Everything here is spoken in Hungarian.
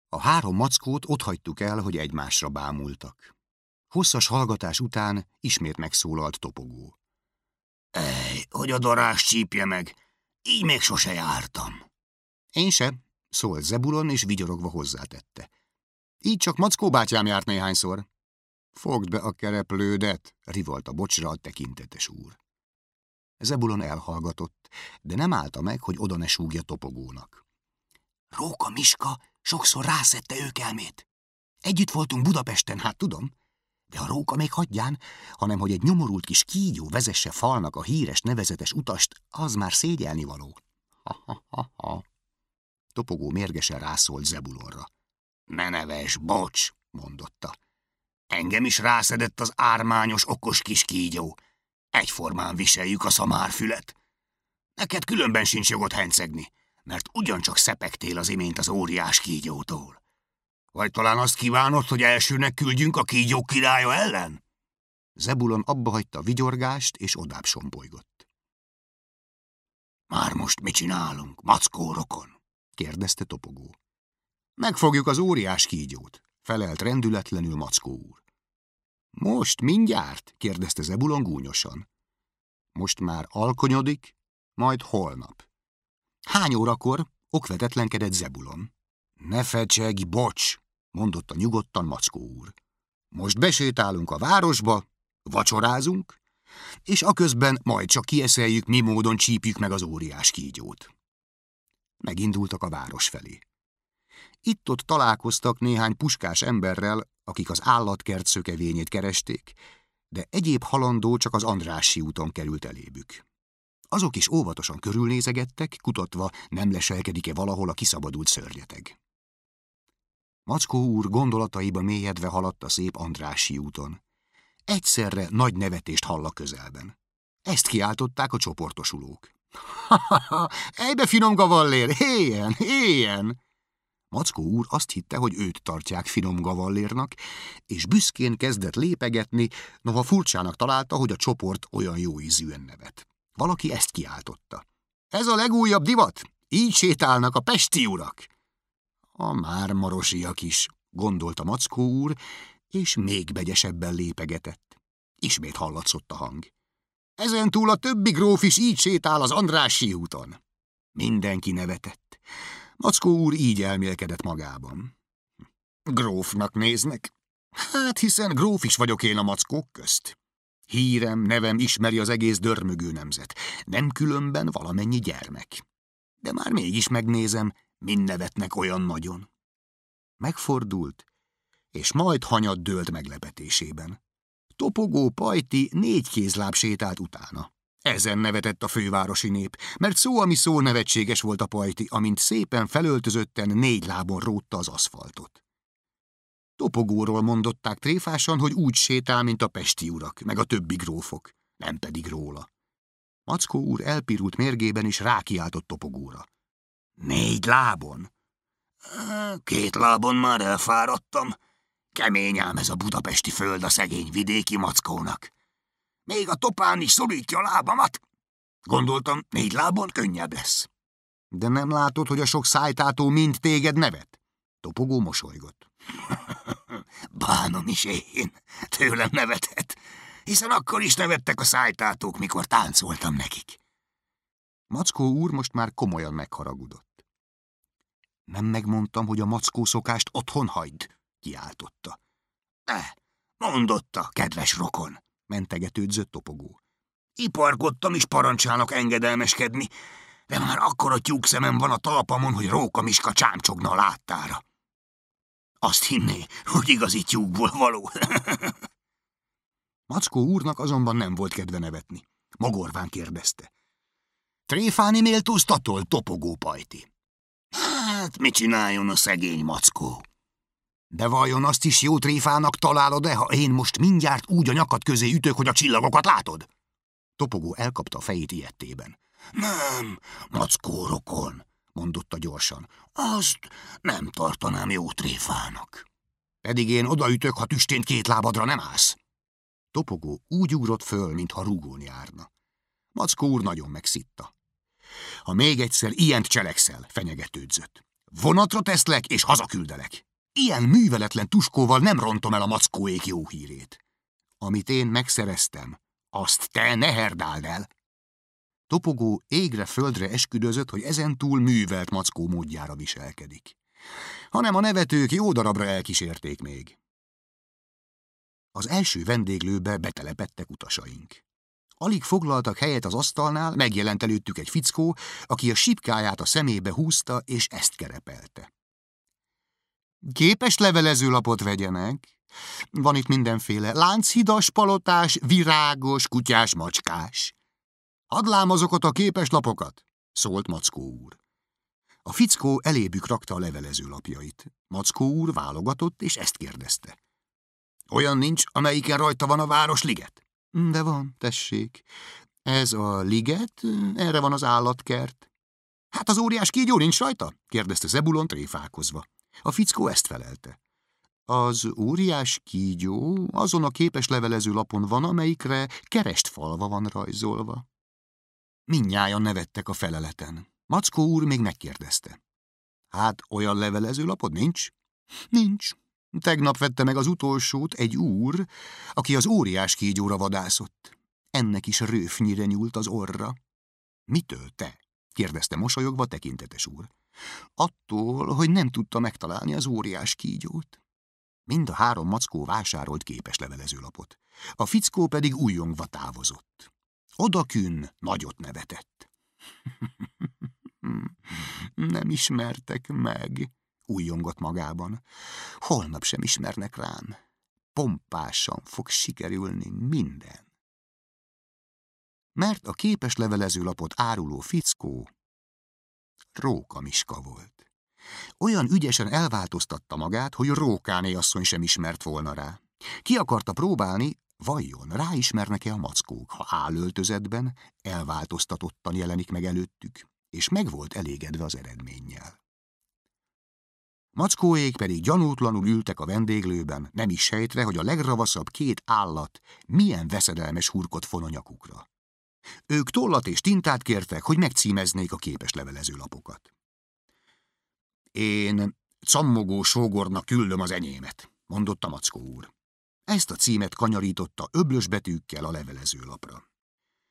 A három mackót otthagytuk el, hogy egymásra bámultak. Hosszas hallgatás után ismét megszólalt Topogó. Ej, hogy a darás csípje meg, így még sose jártam. Én se, szólt Zebulon, és vigyorogva hozzátette. Így csak Mackó bátyám járt néhányszor. Fogd be a kereplődet, rivolt a bocsra a tekintetes úr. Zebulon elhallgatott, de nem állta meg, hogy oda ne súgja Topogónak. Róka Miska sokszor rászedte őkelmét. Együtt voltunk Budapesten, hát tudom, de a Róka még hagyján, hanem hogy egy nyomorult kis kígyó vezesse falnak a híres nevezetes utast, az már szégyelnivaló. Ha. Topogó mérgesen rászólt Zebulonra. Ne neves, bocs, mondotta. Engem is rászedett az ármányos, okos kis kígyó. Egyformán viseljük a szamárfület. Neked különben sincs jogod hencegni, mert ugyancsak szepegtél az imént az óriás kígyótól. Vagy talán azt kívánod, hogy elsőnek küldjünk a kígyók királya ellen? Zebulon abbahagyta a vigyorgást, és odább sombolygott. Már most mit csinálunk, Mackó rokon? kérdezte Topogó. Megfogjuk az óriás kígyót, felelt rendületlenül Mackó úr. Most, mindjárt? kérdezte Zebulon gúnyosan. Most már alkonyodik, majd holnap. Hány órakor? Okvetetlenkedett Zebulon. Ne fecsegj, bocs, mondotta nyugodtan Mackó úr. Most besétálunk a városba, vacsorázunk, és aközben majd csak kieszeljük, mi módon csípjük meg az óriás kígyót. Megindultak a város felé. Itt-ott találkoztak néhány puskás emberrel, akik az állatkert szökevényét keresték, de egyéb halandó csak az Andrássy úton került elébük. Azok is óvatosan körülnézegettek, kutatva, nem leselkedik-e valahol a kiszabadult szörnyeteg. Mackó úr gondolataiba mélyedve haladt a szép Andrássy úton. Egyszerre nagy nevetést hall a közelben. Ezt kiáltották a csoportosulók. Ha-ha-ha, ejbe finom gavallér, éljen! Mackó úr azt hitte, hogy őt tartják finom gavallérnak, és büszkén kezdett lépegetni, noha furcsának találta, hogy a csoport olyan jó ízűen nevet. Valaki ezt kiáltotta. Ez a legújabb divat? Így sétálnak a pesti urak. A mármarosiak is, gondolta Mackó úr, és még begyesebben lépegetett. Ismét hallatszott a hang. Ezentúl a többi gróf is így sétál az Andrássy úton. Mindenki nevetett. Mackó úr így elmélkedett magában. Grófnak néznek? Hát hiszen gróf is vagyok én a mackók közt. Hírem, nevem ismeri az egész dörmögő nemzet, nem különben valamennyi gyermek. De már mégis megnézem, mind nevetnek olyan nagyon. Megfordult, és majd hanyat dőlt meglepetésében. Topogó Pajti 4 kézláb sétált utána. Ezen nevetett a fővárosi nép, mert szó ami szó nevetséges volt a Pajti, amint szépen felöltözötten 4 lábon rótta az aszfaltot. Topogóról mondották tréfásan, hogy úgy sétál, mint a pesti urak, meg a többi grófok, nem pedig róla. Mackó úr elpirult mérgében is rákiáltott Topogóra. 4 lábon? 2 lábon már elfáradtam. Kemény ám ez a budapesti föld a szegény vidéki mackónak. Még a topán is szorítja a lábamat. Gondoltam, 4 lábon könnyebb lesz. De nem látod, hogy a sok szájtátó mind téged nevet? Topogó mosolygott. Bánom is én, tőlem nevetett, hiszen akkor is nevettek a szájtátók, mikor táncoltam nekik. Mackó úr most már komolyan megharagudott. Nem megmondtam, hogy a mackó szokást otthon hagyd, kiáltotta. De, mondotta, kedves rokon, mentegetődzött Topogó. Iparkodtam is parancsának engedelmeskedni, de már akkora tyúkszemem van a talpamon, hogy Róka Miska csámcsogna a láttára. Azt hinné, hogy igazi tyúkból való. Mackó úrnak azonban nem volt kedve nevetni. Mogorván kérdezte. Tréfáni méltóztatol, Topogó Pajti? Hát, mit csináljon a szegény mackó? De vajon azt is jó tréfának találod-e, ha én most mindjárt úgy a nyakad közé ütök, hogy a csillagokat látod? Topogó elkapta a fejét ijedtében. Nem, mackó rokon, mondotta gyorsan. Azt nem tartanám jó tréfának. Pedig én odaütök, ha tüstént 2 lábadra nem állsz. Topogó úgy ugrott föl, mintha rúgón járna. Mackó úr nagyon megszitta. Ha még egyszer ilyent cselekszel, fenyegetődzött. Vonatra teszlek, és hazaküldelek. Ilyen műveletlen tuskóval nem rontom el a mackóék jó hírét. Amit én megszereztem, azt te ne herdáld el. Topogó égre-földre esküdözött, hogy ezentúl művelt mackó módjára viselkedik. Hanem a nevetők jó darabra elkísérték még. Az első vendéglőbe betelepedtek utasaink. Alig foglaltak helyet az asztalnál, megjelent előttük egy fickó, aki a sipkáját a szemébe húzta, és ezt kerepelte. Képes levelezőlapot vegyenek. Van itt mindenféle lánchidas, palotás, virágos, kutyás, macskás. Add lám azokat a képes lapokat, szólt Mackó úr. A fickó elébük rakta a levelezőlapjait. Mackó úr válogatott, és ezt kérdezte. Olyan nincs, amelyiken rajta van a Városliget? De van, tessék. Ez a liget, erre van az állatkert. Hát az óriás kígyó nincs rajta? Kérdezte Zebulon tréfálkozva. A fickó ezt felelte. Az óriás kígyó azon a képes levelező lapon van, amelyikre kerestfalva van rajzolva. Mindnyájan nevettek a feleleten. Mackó úr még megkérdezte. Hát olyan levelező lapod nincs? Nincs. Tegnap vette meg az utolsót egy úr, aki az óriás kígyóra vadászott. Ennek is rőfnyire nyúlt az orra. Mitől te? Kérdezte mosolyogva tekintetes úr. Attól, hogy nem tudta megtalálni az óriás kígyót. Mind a három mackó vásárolt képes levelezőlapot. A fickó pedig újjongva távozott. Odakün nagyot nevetett. Nem ismertek meg, újjongott magában. Holnap sem ismernek rám. Pompásan fog sikerülni minden. Mert a képes levelezőlapot áruló fickó Róka-Miska volt. Olyan ügyesen elváltoztatta magát, hogy Rókáné asszony sem ismert volna rá. Ki akarta próbálni, vajon ráismernek-e a mackók, ha álöltözetben elváltoztatottan jelenik meg előttük, és meg volt elégedve az eredménnyel. Mackóék pedig gyanútlanul ültek a vendéglőben, nem is sejtve, hogy a legravaszabb két állat milyen veszedelmes hurkot fon a nyakukra. Ők tollat és tintát kértek, hogy megcímeznék a képes levelezőlapokat. Én cammogó sógornak küldöm az enyémet, mondotta Mackó úr. Ezt a címet kanyarította öblös betűkkel a levelezőlapra.